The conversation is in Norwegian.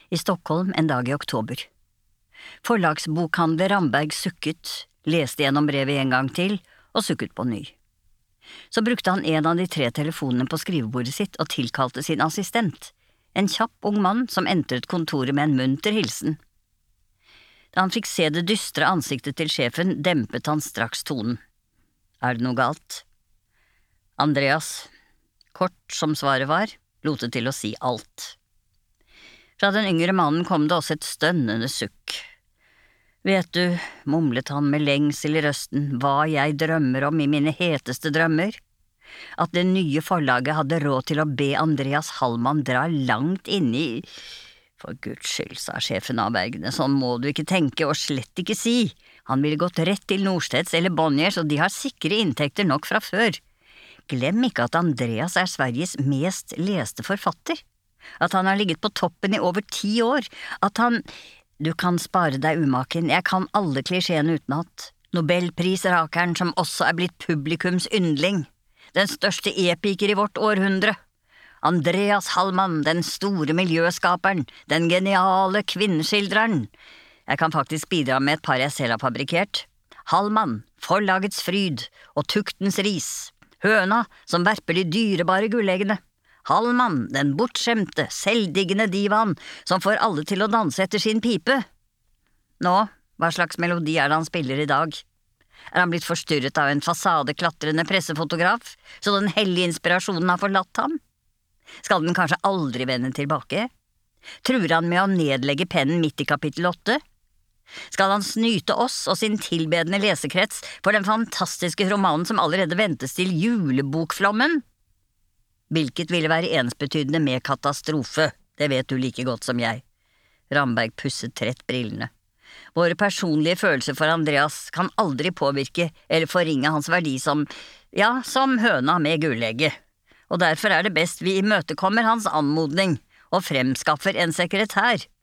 I Stockholm en dag i oktober. Forlagsbokhandler Ramberg sukket, leste gjennom brevet en gang til og sukket på ny. Så brukte han en av de 3 telefonene på skrivebordet sitt og tilkalte sin assistent, en kjapp ung mann som entret kontoret med en munter hilsen. Da han fikk se det dystre ansiktet til sjefen, dempet han straks tonen. Det noe galt? Andreas, kort som svaret var, lot det til å si alt. Fra den yngre mannen kom det også et stønnende sukk. Vet du, mumlet han med lengsel i røsten, hva jeg drømmer om i mine heteste drømmer? At det nye forlaget hadde råd til å be Andreas Hallmann dra langt inn i… For Guds skyld, sa sjefen avvergende, sånn må du ikke tenke og slett ikke si. Han ville gått rett til Norstedts eller Bonniers, og de har sikre inntekter nok fra før. Glem ikke at Andreas Sveriges mest leste forfatter. At han har ligget på toppen i over 10 år, at han… Du kan spare deg umaken, jeg kan alle klisjeene utenat. Nobelprisrakeren som også blitt publikums yndling. Den største epiker i vårt århundre. Andreas Hallmann, den store miljøskaperen, den geniale kvinneskildreren. Jeg kan faktisk bidra med et par jeg selv har fabrikkert. Hallmann, forlagets fryd og tuktens ris. Høna som verper de dyrebare gulleggene. Hallmann, den bortskjemte, selvdiggende divaen som får alle til å danse etter sin pipe. Nå, hva slags melodi det han spiller i dag? Han blitt forstyrret av en fasadeklatrende pressefotograf, så den hellige inspirasjonen har forlatt ham? Skal den kanskje aldri vende tilbake? Truer han med å nedlegge pennen midt i kapittel 8? Skal han snyte oss og sin tilbedende lesekrets for den fantastiske romanen som allerede ventes til julebokflommen? Hvilket ville være ensbetydende med katastrofe, det vet du like godt som jeg. Ramberg pusset trett brillene. Våre personlige følelser for Andreas kan aldri påvirke eller forringe hans verdi som høna med gullegget. Og derfor det best vi imøtekommer hans anmodning og fremskaffer en sekretær.